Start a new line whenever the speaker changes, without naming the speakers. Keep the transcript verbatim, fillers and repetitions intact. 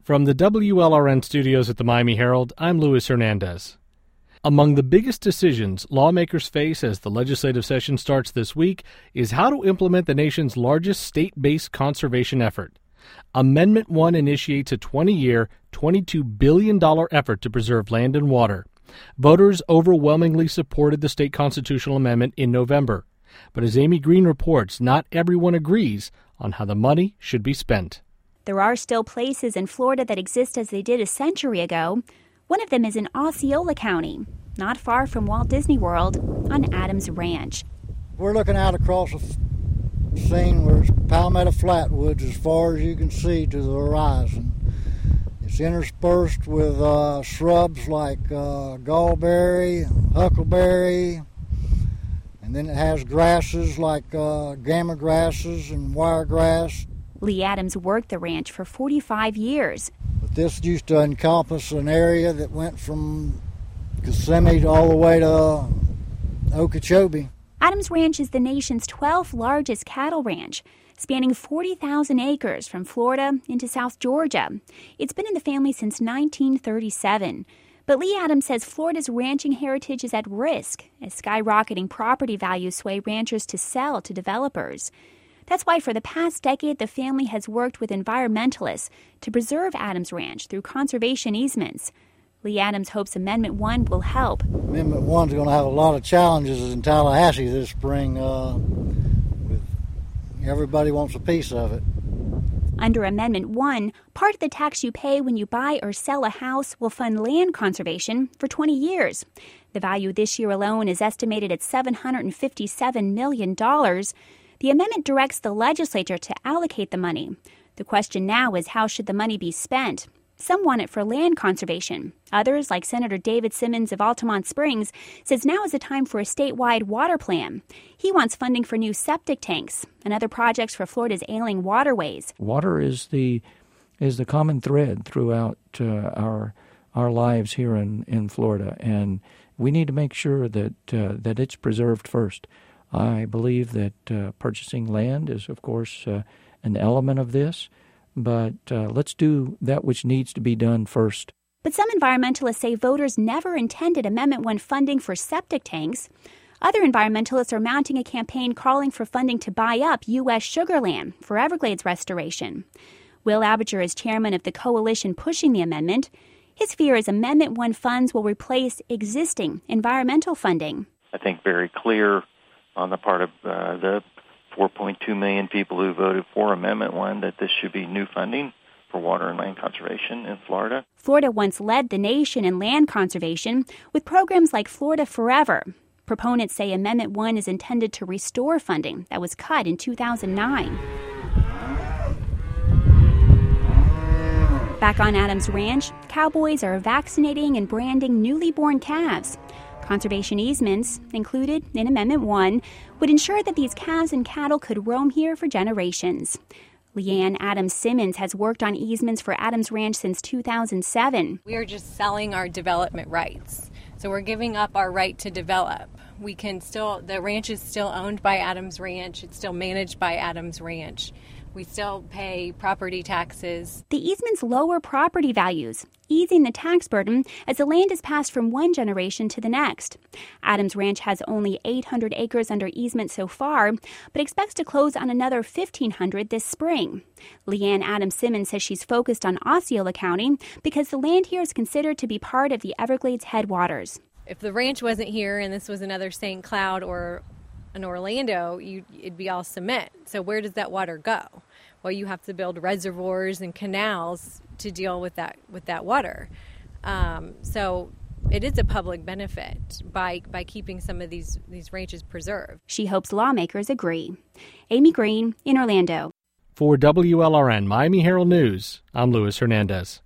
From the W L R N studios at the Miami Herald, I'm Luis Hernandez. Among the biggest decisions lawmakers face as the legislative session starts this week is how to implement the nation's largest state-based conservation effort. Amendment one initiates a twenty-year, twenty-two billion dollars effort to preserve land and water. Voters overwhelmingly supported the state constitutional amendment in November. But as Amy Green reports, not everyone agrees on how the money should be spent.
There are still places in Florida that exist as they did a century ago. One of them is in Osceola County, not far from Walt Disney World, on Adams Ranch.
We're looking out across a scene where it's Palmetto Flatwoods as far as you can see to the horizon. It's interspersed with uh, shrubs like uh, gallberry, huckleberry, and then it has grasses like uh, gamma grasses and wiregrass.
Lee Adams worked the ranch for forty-five years.
But this used to encompass an area that went from Kissimmee all the way to Okeechobee.
Adams Ranch is the nation's twelfth largest cattle ranch, spanning forty thousand acres from Florida into South Georgia. It's been in the family since nineteen thirty-seven. But Lee Adams says Florida's ranching heritage is at risk as skyrocketing property values sway ranchers to sell to developers. That's why for the past decade, the family has worked with environmentalists to preserve Adams Ranch through conservation easements. Lee Adams hopes Amendment one will help.
Amendment one is going to have a lot of challenges in Tallahassee this spring. Uh, with everybody wants a piece of it.
Under Amendment one, part of the tax you pay when you buy or sell a house will fund land conservation for twenty years. The value this year alone is estimated at seven hundred fifty-seven million dollars. The amendment directs the legislature to allocate the money. The question now is, how should the money be spent? Some want it for land conservation. Others, like Senator David Simmons of Altamont Springs, says now is the time for a statewide water plan. He wants funding for new septic tanks and other projects for Florida's ailing waterways.
Water is the is the common thread throughout uh, our our lives here in, in Florida, and we need to make sure that uh, that it's preserved first. I believe that uh, purchasing land is, of course, uh, an element of this, but uh, let's do that which needs to be done first.
But some environmentalists say voters never intended Amendment one funding for septic tanks. Other environmentalists are mounting a campaign calling for funding to buy up U S sugar land for Everglades restoration. Will Abinger is chairman of the coalition pushing the amendment. His fear is Amendment one funds will replace existing environmental funding.
I think very clear on the part of uh, the four point two million people who voted for Amendment one that this should be new funding for water and land conservation in Florida.
Florida once led the nation in land conservation with programs like Florida Forever. Proponents say Amendment one is intended to restore funding that was cut in two thousand nine. Back on Adams Ranch, cowboys are vaccinating and branding newly born calves. Conservation easements, included in Amendment one, would ensure that these calves and cattle could roam here for generations. Leanne Adams Simmons has worked on easements for Adams Ranch since two thousand seven.
We are just selling our development rights. So we're giving up our right to develop. We can still, the ranch is still owned by Adams Ranch. It's still managed by Adams Ranch. We still pay property taxes.
The easements lower property values, easing the tax burden as the land is passed from one generation to the next. Adams Ranch has only eight hundred acres under easement so far, but expects to close on another fifteen hundred this spring. Leanne Adams Simmons says she's focused on Osceola County because the land here is considered to be part of the Everglades headwaters.
If the ranch wasn't here and this was another Saint Cloud or in Orlando, you, it'd be all cement. So where does that water go? Well, you have to build reservoirs and canals to deal with that with that water. Um, so it is a public benefit by by keeping some of these, these ranches preserved.
She hopes lawmakers agree. Amy Green in Orlando.
For W L R N Miami Herald News, I'm Luis Hernandez.